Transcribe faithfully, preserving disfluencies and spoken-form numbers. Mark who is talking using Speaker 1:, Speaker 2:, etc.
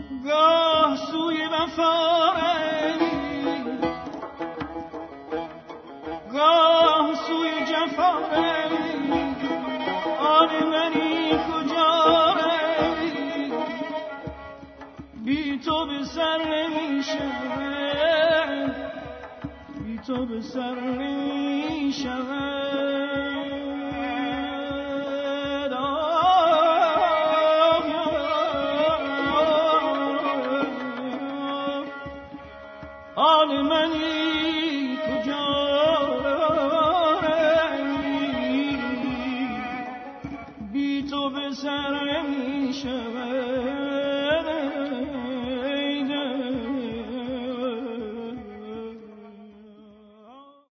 Speaker 1: گاه سوی وفا گاه سوی جفا آن منی کجا بی تو به سر نمی شود بی تو به سر نمی شود آن منی کجا بی تو به سر نمی شود